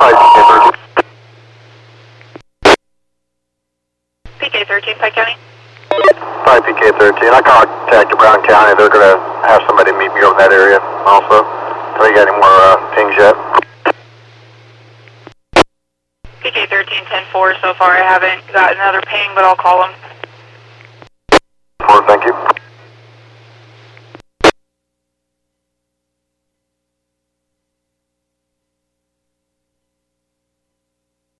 PK-13, Pike County. 5 PK-13. I contacted Brown County. They're going to have somebody meet me over in that area also. Have you got any more pings yet? PK-13, 10-4 so far. I haven't got another ping, but I'll call them. 4, thank you.